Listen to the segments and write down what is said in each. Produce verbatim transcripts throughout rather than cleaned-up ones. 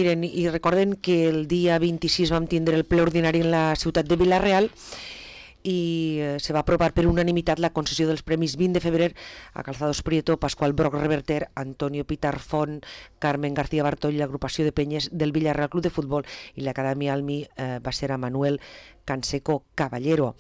miren, i recorden que el dia vint-i-sis vam tindre el ple ordinari en la ciutat de Vila-real i eh, se va aprovar per unanimitat la concessió dels premis vint de febrer a Calzados Prieto, Pasqual Broc Reverter, Antonio Pitar Font, Carmen García Bartoll, l'agrupació de penyes del Villarreal Club de Futbol, i l'Acadèmia Almi eh, va ser a Manuel Canseco Caballero.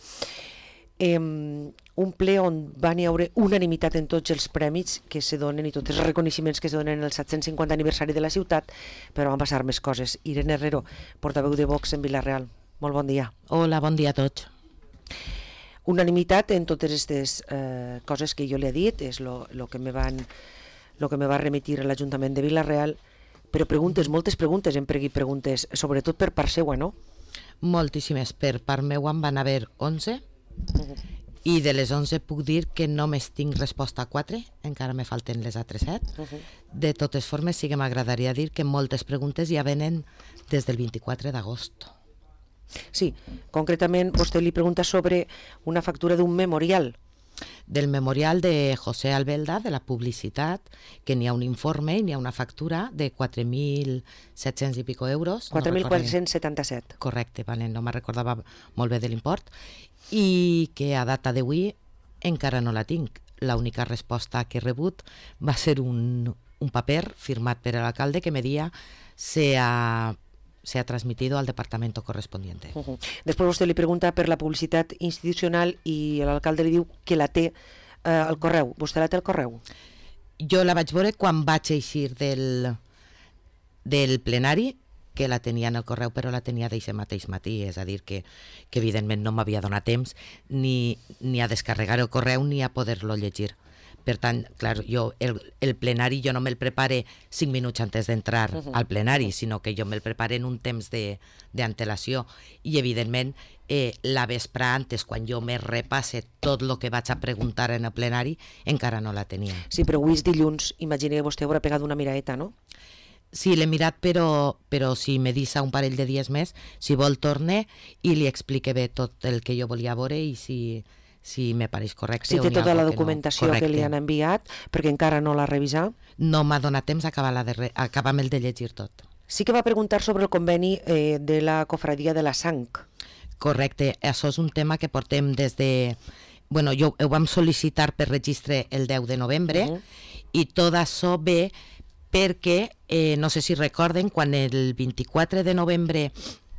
Eh, un ple on van hi haure unanimitat en tots els premis que se donen i tots els reconeixements que se donen en el set-cents cinquanta aniversari de la ciutat, però van passar més coses. Irene Herrero, portaveu de Vox en Vila-real, molt bon dia. Hola, bon dia a tots. Unanimitat en totes aquestes eh, coses que jo li he dit, és el que me van lo que me va remitir a l'Ajuntament de Vila-real, però preguntes, moltes preguntes, em pregui preguntes, sobretot per part seua, no? Moltíssimes. Per part meua en van haver onze, uh-huh. i de les onze puc dir que només tinc resposta a quatre, encara me falten les altres set. Uh-huh. De totes formes, sí que m'agradaria dir que moltes preguntes ja venen des del vint-i-quatre d'agost. Sí, concretament vostè li pregunta sobre una factura d'un memorial. Del memorial de José Albelda, de la publicitat, que n'hi ha un informe i n'hi ha una factura de quatre mil set-cents i pico euros. quatre mil quatre-cents setanta-set. Correcte, vale, no me'n recordava molt bé de l'import, i que a data d'avui encara no la tinc. L'única resposta que he rebut va ser un, un paper firmat per l'alcalde que me dia se ha... se ha transmitido al departamento correspondiente. Uh-huh. Després vostè li pregunta per la publicitat institucional i l'alcalde li diu que la té eh, al correu. Vostè la té al correu? Jo la vaig veure quan vaig eixir del, del plenari, que la tenia en el correu, però la tenia d'aquest mateix matí, és a dir, que, que evidentment no m'havia donat temps ni, ni a descarregar el correu ni a poder-lo llegir. Per tant, clar, jo el, el plenari jo no me'l prepare cinc minuts antes d'entrar uh-huh. al plenari, sinó que jo me'l prepare en un temps d'antelació i evidentment eh, la vespre antes, quan jo me repasse tot el que vaig a preguntar en el plenari, encara no la tenia. Sí, però avui és dilluns, imagina que vostè haurà pegat una miraeta, no? Sí, l'he mirat, però, però si me deixa un parell de dies més, si vol torne i li explique bé tot el que jo volia veure i si... si me pareix correcte. Si té tota la documentació que, no. que li han enviat, perquè encara no l'ha revisat. No m'ha donat temps a acabar, la de re... acabar amb el de llegir tot. Sí que va preguntar sobre el conveni eh, de la cofradia de la sang. Correcte, això és un tema que portem des de... Bueno, jo ho vam sol·licitar per registre el deu de novembre uh-huh. i tot això ve perquè, eh, no sé si recorden, quan el vint-i-quatre de novembre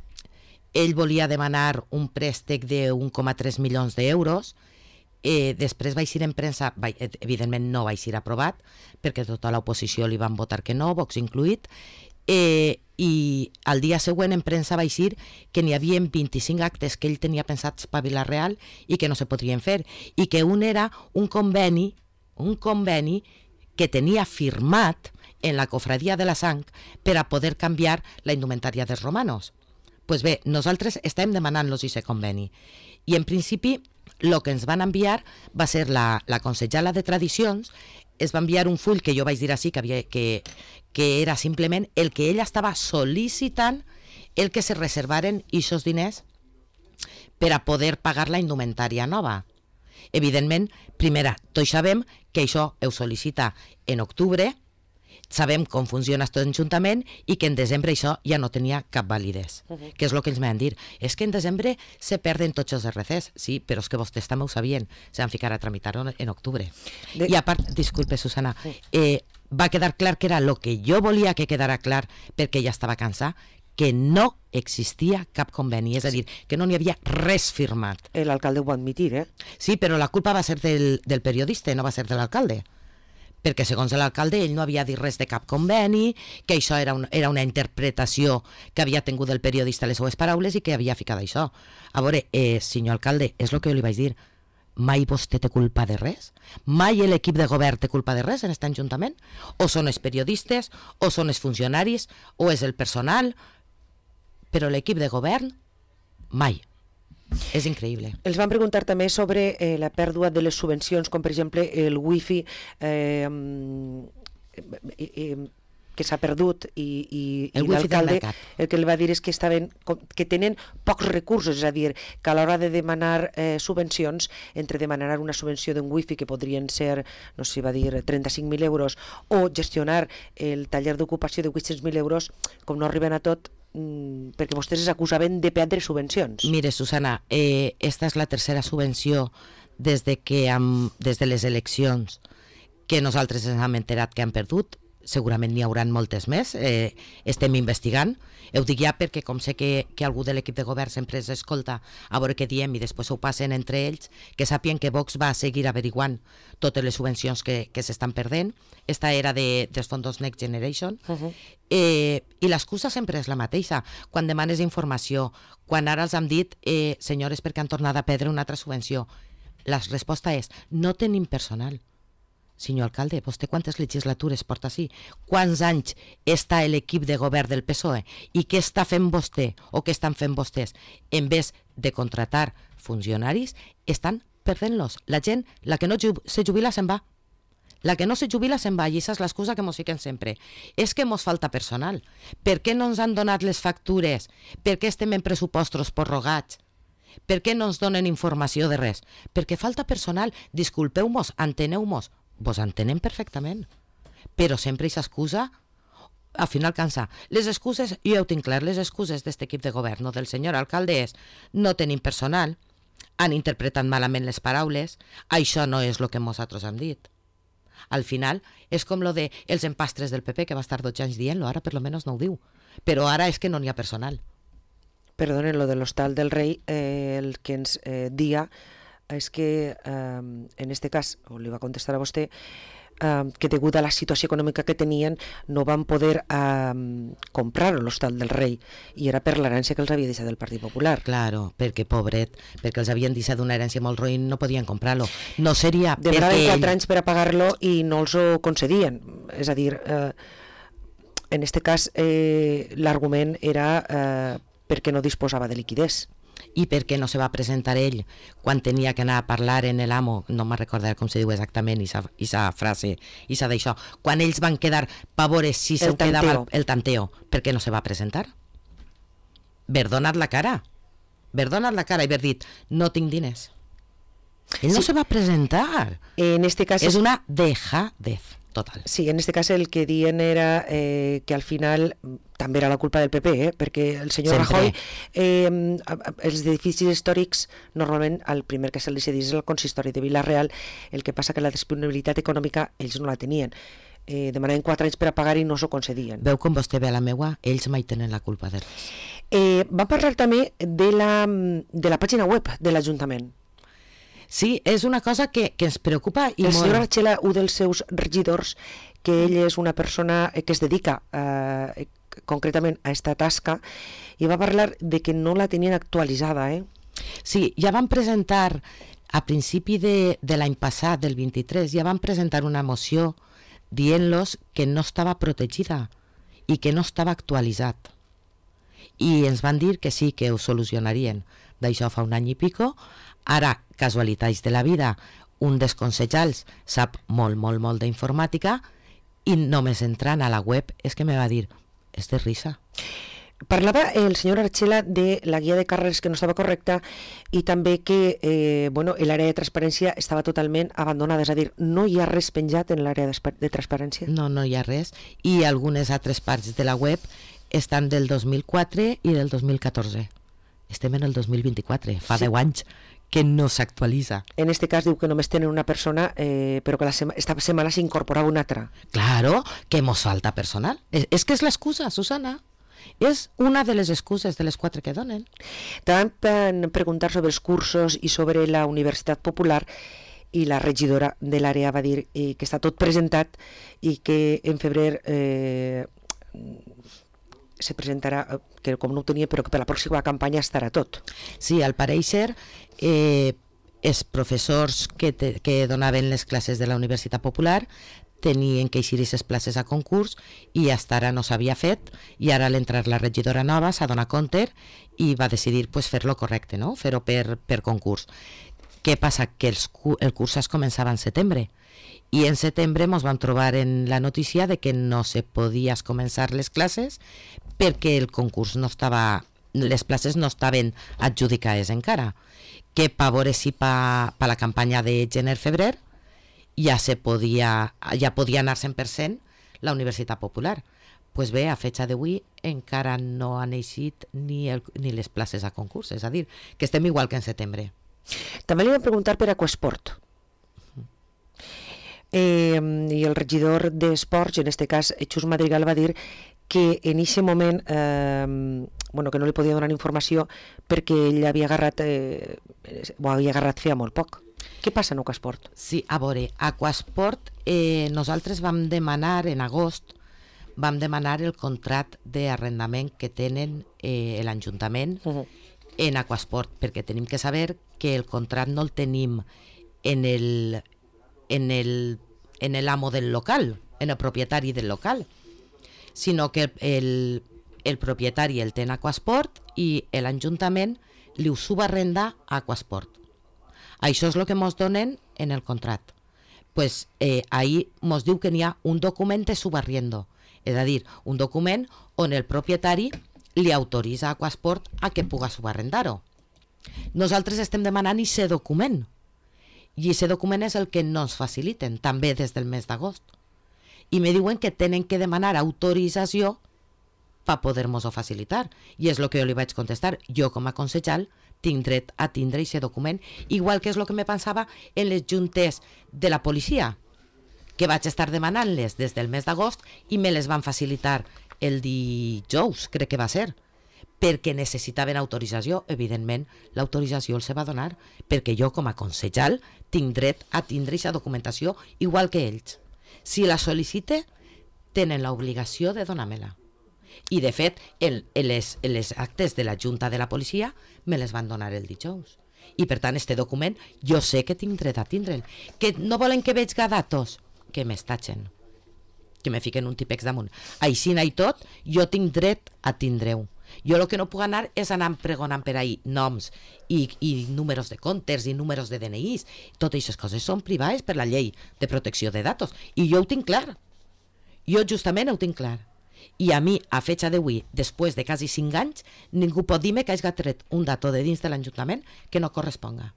ell volia demanar un préstec de un coma tres milions d'euros, eh, després va eixir en premsa, va, evidentment no va eixir aprovat, perquè tota l'oposició li van votar que no, Vox incluït, eh, i al dia següent en premsa va eixir que n'hi havia vint-i-cinc actes que ell tenia pensats per Vila-real i que no se podrien fer, i que un era un conveni, un conveni que tenia firmat en la cofradia de la sang per a poder canviar la indumentària dels romanos. Pues bé, nosaltres estem demanant-los aquest conveni i en principi el que ens van enviar va ser la, la consellera de Tradicions, es va enviar un full que jo vaig dir així que, havia, que, que era simplement el que ella estava sol·licitant el que se reservaren aquests diners per a poder pagar la indumentària nova. Evidentment, primera, tots sabem que això ho sol·licita en octubre, sabem com funciona tot l'Ajuntament i que en desembre això ja no tenia cap validesa, uh-huh. que és el que ens van dir. És que en desembre se perden tots els R Cs, sí, però és que vostès també ho sabien, se van ficar a tramitar-ho en octubre. De... I a part, disculpe, Susana, eh, va quedar clar que era el que jo volia que quedara clar perquè ja estava cansada, que no existia cap conveni, és a dir, que no n'hi havia res firmat. L'alcalde ho va admitir, eh? Sí, però la culpa va ser del, del periodista, no va ser de l'alcalde. Perquè segons l'alcalde ell no havia dit res de cap conveni, que això era, un, era una interpretació que havia tingut el periodista les seues paraules i que havia ficat això. A veure, eh, senyor alcalde, és el que jo li vaig dir, mai vostè té culpa de res? Mai l'equip de govern té culpa de res en aquest ajuntament? O són els periodistes, o són els funcionaris, o és el personal, però l'equip de govern, mai. És increïble. Els van preguntar també sobre eh, la pèrdua de les subvencions, com per exemple el wifi eh, eh, que s'ha perdut i, i, el i wifi del l'alcalde mercat. el que li va dir és que, estaven, que tenen pocs recursos, és a dir, que a l'hora de demanar eh, subvencions, entre demanar una subvenció d'un wifi que podrien ser, no sé si va dir trenta-cinc mil euros, o gestionar el taller d'ocupació de vuit-cents mil euros, com no arriben a tot, mmm, perquè vostès es acusaven de perdre subvencions. Mire, Susana, eh, esta és la tercera subvenció des de, que hem, des de les eleccions que nosaltres ens hem enterat que han perdut. Segurament n'hi hauran moltes més, eh, estem investigant. Ho dic ja perquè com sé que, que algú de l'equip de govern sempre es escolta a veure què diem i després ho passen entre ells, que sàpien que Vox va seguir averiguant totes les subvencions que, que s'estan perdent. Esta era de, dels fons Next Generation. Uh-huh. eh, I l'excusa sempre és la mateixa. Quan demanes informació, quan ara els han dit eh, senyores, perquè han tornat a perdre una altra subvenció, la resposta és no tenim personal. Senyor alcalde, vostè quantes legislatures porta així? Quants anys està l'equip de govern del P S O E? I què està fent vostè o què estan fent vostès? En vez de contratar funcionaris, estan perdent-los. La gent, la que no se jubila, se'n va. La que no se jubila se'n va, i aquesta és l'excusa que mos fiquen sempre. És que mos falta personal. Per què no ens han donat les factures? Per què estem en pressupostos prorrogats? Per què no ens donen informació de res? Perquè falta personal. Disculpeu-mos, enteneu-mos. Vos entenem perfectament, però sempre aquesta excusa al final cansa. Les excuses, jo ja ho tinc clar, les excuses d'aquest equip de govern o del senyor alcalde és no tenim personal, han interpretat malament les paraules, això no és el que nosaltres hem dit. Al final és com lo de els empastres del P P, que va estar dotze anys dient-lo, ara per lo menos no ho diu, però ara és que no n'hi ha personal. Perdonen, lo de l'Hostal del Rei, eh, el que ens eh, dia és que, eh, en este cas, o li va contestar a vostè, eh, que degut a la situació econòmica que tenien no van poder eh, comprar l'Hostal del Rei, i era per l'herència que els havia deixat el Partit Popular. Claro, perquè pobret, perquè els havien deixat una herència molt roïn, no podien comprar-lo. No seria Demanaven perquè quatre ell... anys per a pagar-lo i no els ho concedien. És a dir, eh, en este cas, eh, l'argument era eh, perquè no disposava de liquidez. I per què no se va presentar ell quan tenia que anar a parlar en el amo, no me'n recordo com se diu exactament aquesta frase, isa d'això, quan ells van quedar pavores si se quedava el, el tanteo, per què no se va presentar? Haver donat la cara, haver donat la cara i haver dit no tinc diners. Ell no sí. se va presentar. En este cas és una dejadez total. Sí, en este cas el que dient era eh, que al final també era la culpa del P P, eh? Perquè el senyor Sempre. Rajoy, eh, els edificis històrics, normalment el primer que se li cedís és el consistori de Vila-real, el que passa que la disponibilitat econòmica ells no la tenien. Eh, demanaven quatre anys per a pagar i no s'ho concedien. Veu com vostè ve a la meua? Ells mai tenen la culpa de res. Eh, va parlar també de la, de la pàgina web de l'Ajuntament. Sí, és una cosa que, que ens preocupa i el molt. senyor Archela, un dels seus regidors, que ell és una persona que es dedica eh, concretament a esta tasca, i va parlar de que no la tenien actualitzada. Eh? Sí, ja van presentar a principi de, de l'any passat, del vint-i-tres, ja van presentar una moció dient-los que no estava protegida i que no estava actualitzat. I ens van dir que sí, que ho solucionarien. D'això fa un any i pico. Ara, casualitats de la vida, un dels consellers sap molt, molt, molt d'informàtica i només entrant a la web és que me va dir, és de risa. Parlava el senyor Archela de la guia de càrrecs que no estava correcta i també que eh, bueno, l'àrea de transparència estava totalment abandonada, és a dir, no hi ha res penjat en l'àrea de transparència. No, no hi ha res, i algunes altres parts de la web estan del dos mil quatre i del dos mil catorze. Estem en el dos mil vint-i-quatre, fa sí. deu anys que no s'actualitza. En este cas diu que només tenen una persona, eh, però que la sema, esta setmana s'incorporava una altra. Claro, que mos falta personal. És, és que és l'excusa, Susana. És una de les excuses de les quatre que donen. Te van preguntar sobre els cursos i sobre la Universitat Popular, i la regidora de l'àrea va dir eh, que està tot presentat i que en febrer eh, se presentarà, que com no ho tenia, però que per la pròxima campanya estarà tot. Sí, al pareixer, eh, els professors que, te, que donaven les classes de la Universitat Popular tenien que eixir aquestes places a concurs i fins ara no s'havia fet, i ara a l'entrar la regidora nova s'ha donat compte i va decidir pues, fer-lo correcte, no? Fer-ho per, per concurs. Què passa? Que els, el curs es començava en setembre I en setembre ens vam trobar en la notícia de que no se podia començar les classes perquè el concurs no estava, les places no estaven adjudicades encara, que per veure si per pa la campanya de gener-febrer ja se podia, ja podia anar cent per cent la Universitat Popular. Pues bé, a fecha d'avui encara no han eixit ni, el, ni les places a concurs, és a dir, que estem igual que en setembre. També li vam preguntar per Aquasport. Eh, I el regidor d'Esports, en aquest cas Xus Madrigal, va dir que en aquest moment eh, bueno, que no li podia donar informació perquè ell havia agarrat eh, ho havia agarrat feia molt poc. Què passa en Aquasport? Sí, a veure, Aquasport eh, nosaltres vam demanar en agost vam demanar el contracte d'arrendament que tenen eh, l'Ajuntament uh-huh. en Aquasport, perquè tenim que saber que el contracte no el tenim en el en el en el amo del local, en el propietari del local, sinó que el, el, el propietari el té en Aquasport i l'Ajuntament li ho subarrenda a Aquasport. Això és el que ens donen en el contracte. Pues eh, ahí ens diu que n'hi ha un document de subarriendo, és a dir, un document on el propietari li autoritza a Aquasport a que puga subarrendar-ho. Nosaltres estem demanant aquest document, i aquest document és el que no ens faciliten, també des del mes d'agost. I me diuen que tenen que demanar autorització per poder-nos-ho facilitar. I és el que jo li vaig contestar. Jo, com a concejal, tinc dret a tindre aquest document, igual que és el que me pensava en les juntes de la policia, que vaig estar demanant-les des del mes d'agost i me les van facilitar el dijous, crec que va ser, perquè necessitaven autorització. Evidentment, l'autorització els va donar, perquè jo, com a concejal, tinc dret a tindre aquesta documentació igual que ells. Si la sol·licite, tenen l'obligació de donar-me-la. I, de fet, el, les, les actes de la Junta de la Policia me les van donar el dijous. I, per tant, este document jo sé que tinc dret a tindre'l. Que no volen que veig datos? Que m'estatgen. Que me fiquen un típex damunt. Així i tot, jo tinc dret a tindre-ho. Jo el que no puc anar és anar pregonant per ahir noms i, i números de comptes i números de D N Is. Totes aquestes coses són privades per la llei de protecció de datos. I jo ho tinc clar. Jo justament ho tinc clar. I a mi, a fecha d'avui, després de quasi cinc anys, ningú pot dir-me que hagi tret un dato de dins de l'Ajuntament que no corresponga.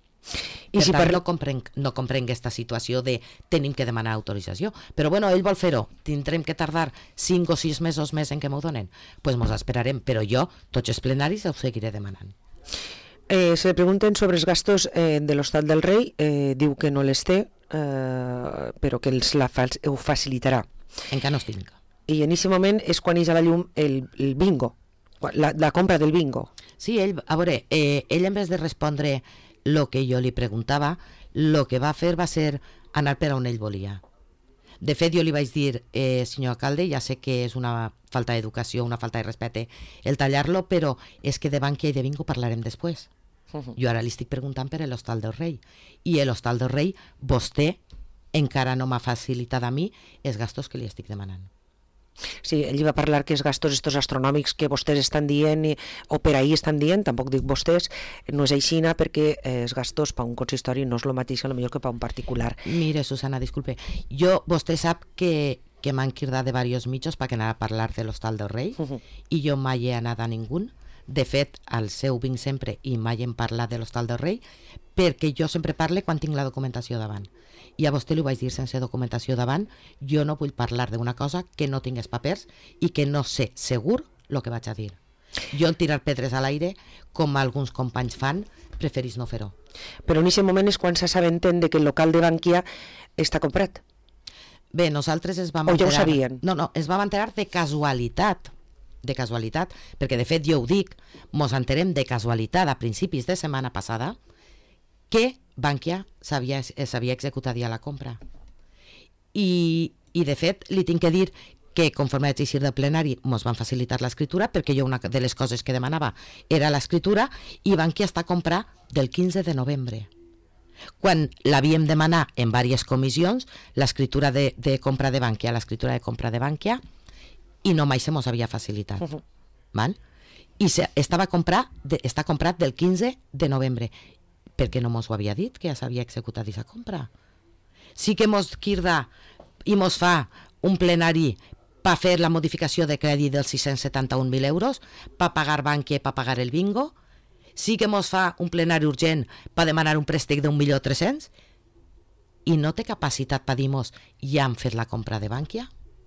I per si tant, per... no, comprenc, no comprenc aquesta situació de tenim que demanar autorització. Però bueno, ell vol fer-ho. Tindrem que tardar cinc o sis mesos més en què m'ho donen. Doncs pues mos esperarem, però jo, tots els plenaris, ho seguiré demanant. Eh, se le pregunten sobre els gastos eh, de l'Hostal del Rei. Eh, diu que no les té, eh, però que els la fa, ho facilitarà. Encara no els tinc. I en aquest moment és quan és a la llum el, el bingo, la, la compra del bingo. Sí, ell, a veure, eh, ell en vez de respondre lo que jo li preguntava, lo que va fer va ser anar per on ell volia. De fet, jo li vaig dir, eh, senyor alcalde, ja sé que és una falta d'educació, una falta de respecte el tallar-lo, però és que de Bankia i de bingo parlarem després. Uh-huh. Jo ara li estic preguntant per l'Hostal del Rei. I l'Hostal del Rei, vostè encara no m'ha facilitat a mi els gastos que li estic demanant. Sí, ell va parlar que els gastos estos astronòmics que vostès estan dient o per ahir estan dient, tampoc dic vostès, no és aixina perquè els gastos per un consistori no és el mateix potser que per un particular. Mire, Susana, disculpe, jo, vostè sap que, que m'han cridat de diversos mitjos perquè anar a parlar de l'Hostal del Rei uh-huh. i jo mai he anat a ningú. De fet, al seu vinc sempre i mai hem parlat de l'Hostal del Rei perquè jo sempre parle quan tinc la documentació davant. I a vostè li vaig dir sense documentació davant, jo no vull parlar d'una cosa que no tingués papers i que no sé segur el que vaig a dir. Jo el tirar pedres a l'aire, com alguns companys fan, preferís no fer-ho. Però en aquest moment és quan s'assabenten de que el local de Bankia està comprat. Bé, nosaltres es vam enterar... O ja ho enterar... sabien? No, no, es vam enterar de casualitat. De casualitat, perquè de fet jo ho dic, mos enterem de casualitat a principis de setmana passada que Bankia s'havia executat ja la compra. I, i de fet li tinc que dir que conforme vaig eixir del plenari mos van facilitar l'escriptura, perquè jo una de les coses que demanava era l'escriptura, i Bankia està a comprar del quinze de novembre. Quan l'havíem demanat en diverses comissions, l'escriptura de, de compra de Bankia, l'escriptura de compra de Bankia, i no mai se mos havia facilitat. Uh-huh. Val? I se, estava comprat, de, està comprat del quinze de novembre. Per què no mos ho havia dit, que ja s'havia executat aquesta compra? sí que mos quirda i mos fa un plenari per fer la modificació de crèdit dels sis-cents setanta-un mil euros, per pagar Bankia i per pagar el bingo, sí que mos fa un plenari urgent per demanar un préstec d'un milió tres-cents i no té capacitat per dir-mos ja han fet la compra de Bankia?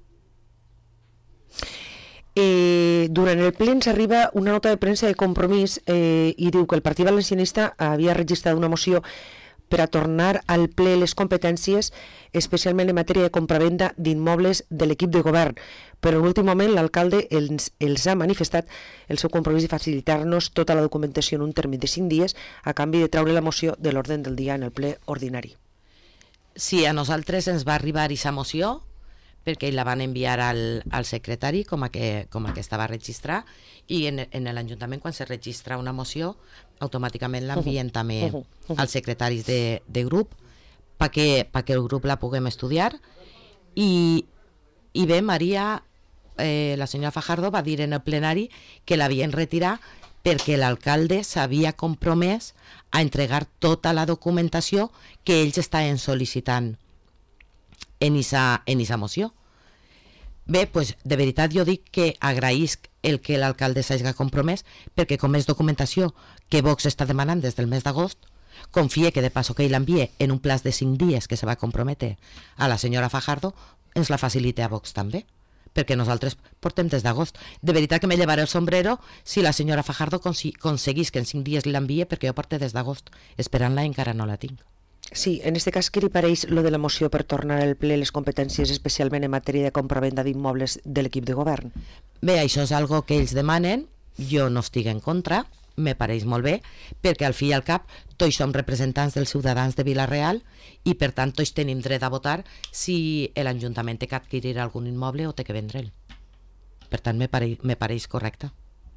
Eh, durant el ple ens arriba una nota de premsa de Compromís eh, i diu que el Partit Valencianista havia registrat una moció per a tornar al ple les competències, especialment en matèria de compravenda d'immobles de l'equip de govern. Però en últim moment l'alcalde els, els ha manifestat el seu compromís de facilitar-nos tota la documentació en un termini de cinc dies a canvi de treure la moció de l'ordre del dia en el ple ordinari. Sí, a nosaltres ens va arribar aquesta moció perquè la van enviar al, al secretari com a, que, com a que estava a registrar i en, en l'Ajuntament quan se registra una moció automàticament l'envien també als secretaris de, de grup perquè, perquè el grup la puguem estudiar i, i bé, Maria, eh, la senyora Fajardo va dir en el plenari que l'havien retirat perquè l'alcalde s'havia compromès a entregar tota la documentació que ells estaven sol·licitant en esa, en esa moció. Bé, pues, de veritat jo dic que agraïsc el que l'alcalde s'hagi compromès perquè com és documentació que Vox està demanant des del mes d'agost, confie que de passo que ell l'envie en un plaç de cinc dies que se va comprometre a la senyora Fajardo, ens la facilite a Vox també, perquè nosaltres portem des d'agost. De veritat que me llevaré el sombrero si la senyora Fajardo aconseguís que en cinc dies l'envie perquè jo porto des d'agost, esperant-la i encara no la tinc. Sí, en este cas, què li pareix lo de la moció per tornar al ple les competències, especialment en matèria de compravenda d'immobles de l'equip de govern? Bé, això és algo que ells demanen, jo no estic en contra, me pareix molt bé, perquè al fi i al cap tots som representants dels ciutadans de Vila-real i per tant tots tenim dret a votar si l'Ajuntament té que adquirir algun immoble o té que vendre'l. Per tant, me pareix, me pareix correcte.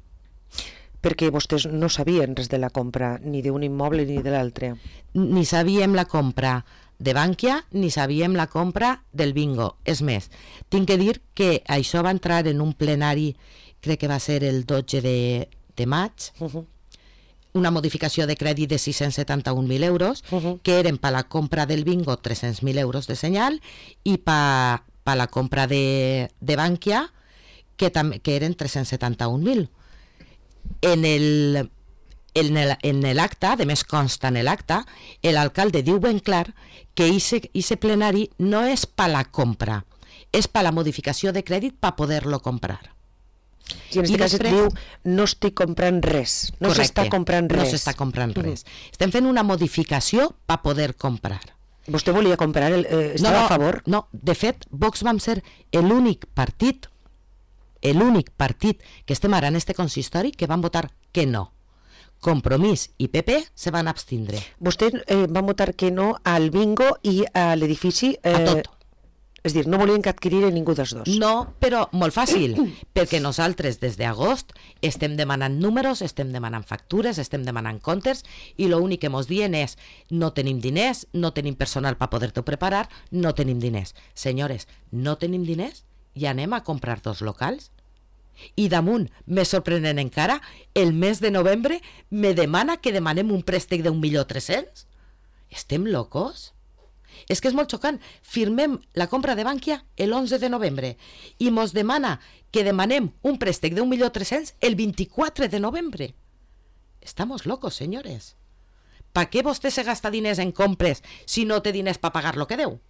Perquè vostès no sabien res de la compra ni d'un immoble ni de l'altre. Ni sabíem la compra de Bankia ni sabíem la compra del bingo. És més, tinc que dir que això va entrar en un plenari, crec que va ser el dotze de, de maig, uh-huh. una modificació de crèdit de sis-cents setanta-un mil euros, uh-huh. que eren per la compra del bingo tres-cents mil euros de senyal i per, per la compra de, de Bankia, que, tam, que eren tres-cents setanta-un mil. En el, en el, en el acta, de més consta en l'acta, l'alcalde diu ben clar que ese plenari no és per la compra, és per la modificació de crèdit per poder-lo comprar. I en aquest cas després, diu, no estic comprant res, no s'està comprant res. No s'està comprant res. Mm. Estem fent una modificació per poder comprar. Vostè volia comprar, el, eh, estava no, no, a favor? No, de fet, Vox vam ser l'únic partit l'únic partit que estem ara en este consistori que van votar que no. Compromís i P P se van abstindre. Vostès eh, van votar que no al bingo i a l'edifici... Eh, a tot. És dir, no volien que adquirir ningú dels dos. No, però molt fàcil, perquè nosaltres des d'agost estem demanant números, estem demanant factures, estem demanant comptes i l'únic que mos dient és no tenim diners, no tenim personal per poder-t'ho preparar, no tenim diners. Senyores, no tenim diners? I anem a comprar dos locals? I damunt, més sorprenent encara, el mes de novembre me demana que demanem un préstec d'un milió tres-cents? Estem locos? És que és molt xocant. Firmem la compra de Bankia l'onze de novembre i mos demana que demanem un préstec d'un milió tres-cents el vint-i-quatre de novembre. Estamos locos, senyores. Per què vostè se gasta diners en compres si no té diners per pagar lo que deu?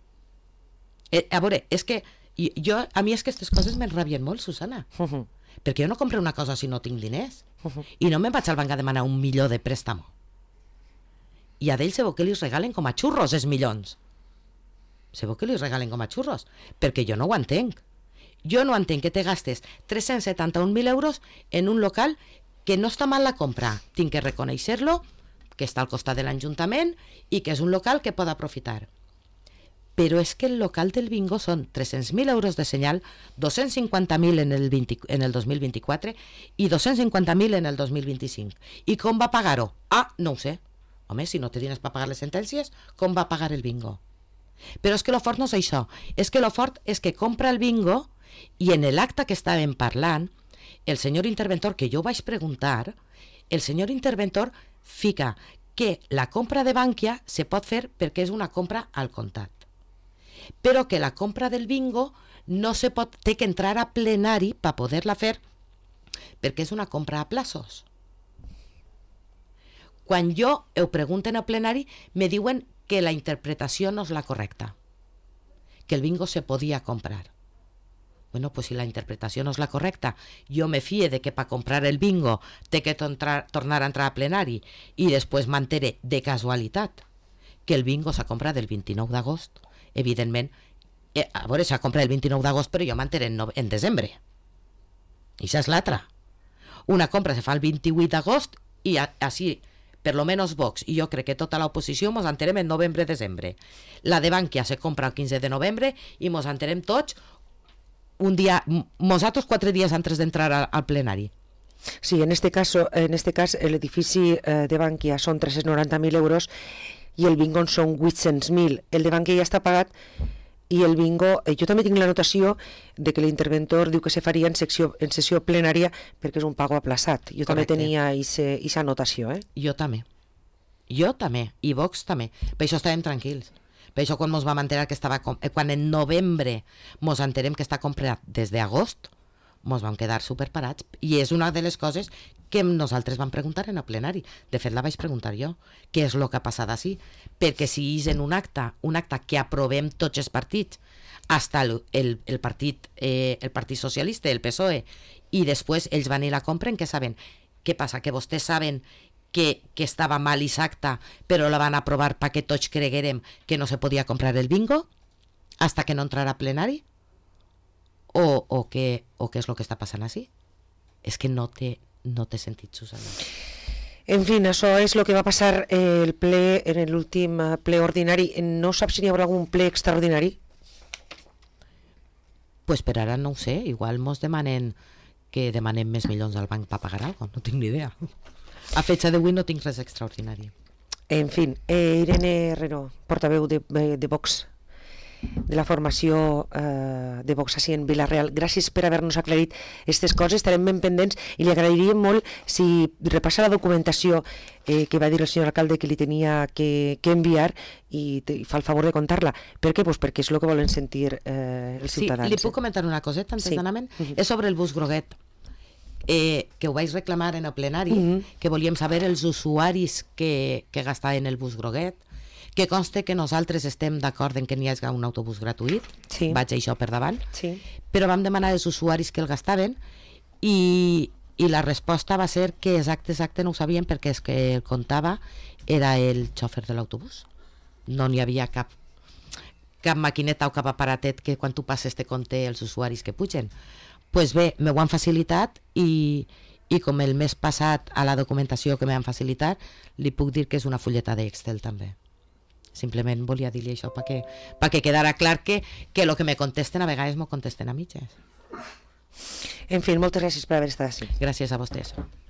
Eh, a veure, és que I jo, a mi és que aquestes coses m'enrabien molt, Susana, uh-huh. perquè jo no compro una cosa si no tinc diners uh-huh. i no me'n vaig al banc a demanar un milió de préstamo i a d'ells se veu que li regalen com a xurros els milions, se veu que li regalen com a xurros, perquè jo no ho entenc. Jo no entenc que te gastes tres-cents setanta-un mil euros en un local que no està mal la compra, tinc que reconèixer-lo, que està al costat de l'Ajuntament i que és un local que pot aprofitar. Però és que el local del bingo són tres-cents mil euros de senyal, dos-cents cinquanta mil en el, vint, en el dos mil vint-i-quatre i dos-cents cinquanta mil en el dos mil vint-i-cinc. I com va pagar-ho? Ah, no ho sé. Home, si no té diners per pagar les sentències, com va pagar el bingo? Però és que lo fort no és això. És que lo fort és que compra el bingo i en l'acte que estàvem parlant, el senyor interventor, que jo vaig preguntar, el senyor interventor fica que la compra de Bankia se pot fer perquè és una compra al comptat, però que la compra del bingo no se pot, té que entrar a plenari per poder-la fer perquè és una compra a plaços. Quan jo ho pregunten a plenari, me diuen que la interpretació no és la correcta, que el bingo se podia comprar. Bueno, pues si la interpretació no és la correcta, jo me fie de que per comprar el bingo té que tornar, tornar a entrar a plenari i després m'entere de casualitat que el bingo s'ha comprat el vint-i-nou d'agost, evidentment, eh, a veure, s'ha comprat el vint-i-nou d'agost, però jo m'entere en, no, en desembre. I això és l'altra. Una compra se fa el vint-i-vuit d'agost i a, així, per lo menos Vox, i jo crec que tota l'oposició mos enterem en novembre-desembre. La de Bankia se compra el quinze de novembre i mos enterem tots un dia, nosaltres quatre dies antes d'entrar al, al plenari. Sí, en este caso, en este cas, l'edifici eh, de Bankia són tres-cents noranta mil euros i el bingo són vuit-cents mil. El de Bankia ja està pagat i el bingo, eh, jo també tinc la notació de que l'interventor diu que se faria en, secció, en sessió plenària perquè és un pago aplaçat. Jo Correcte. també tenia aquesta notació. Eh? Jo també. Jo també. I Vox també. Per això estàvem tranquils. Per això quan mos vam enterar que estava... Quan en novembre mos enterem que està comprat des d'agost, mos vam quedar superparats. I és una de les coses que nosaltres vam preguntar en el plenari. De fet, la vaig preguntar jo. Què és el que ha passat així? Perquè si és en un acte, un acte que aprovem tots els partits, hasta el, el, el, partit, eh, el Partit Socialista, el P S O E, i després ells van i la compren, què saben? Què passa? Que vostès saben que, que estava mal exacta, però la van aprovar perquè tots creguérem que no se podia comprar el bingo hasta que no entrara a plenari? O, o, què, o què és el que està passant així? És que no té, no té sentit, Susana. En fi, això és el que va passar el ple en l'últim ple ordinari. No saps si hi haurà algun ple extraordinari? Pues per ara no ho sé. Igual mos demanen que demanem més milions al banc per pagar alguna cosa. No tinc ni idea. A fecha d'avui no tinc res extraordinari. En fi, eh, Irene Herrero, portaveu de, de Vox, de la formació eh, de Vox així en Vila-real. Gràcies per haver-nos aclarit aquestes coses, estarem ben pendents i li agrairíem molt si repassa la documentació eh, que va dir el senyor alcalde que li tenia que, que enviar i, te, i fa el favor de contar-la. Per què? Pues perquè és el que volen sentir eh, els ciutadans. Sí, li puc comentar una coseta antes sí. d'anament? Uh-huh. És sobre el bus groguet. Eh, que ho vaig reclamar en el plenari, uh-huh. que volíem saber els usuaris que, que gastaven el bus groguet, que conste que nosaltres estem d'acord en que n'hi hagi un autobús gratuït, sí. vaig això per davant, sí. però vam demanar als usuaris que el gastaven i, i la resposta va ser que exacte, exacte no ho sabien perquè és que el comptava era el xòfer de l'autobús. No n'hi havia cap, cap maquineta o cap aparatet que quan tu passes te compte els usuaris que pugen. Pues bé, m'ho han facilitat i, i com el mes passat a la documentació que m'han facilitat li puc dir que és una fulleta d'Excel també. Simplement volia dir-li això perquè, perquè quedara clar que, que el que me contesten a vegades m'ho contesten a mitges. En fi, moltes gràcies per haver estat així. Gràcies a vostès.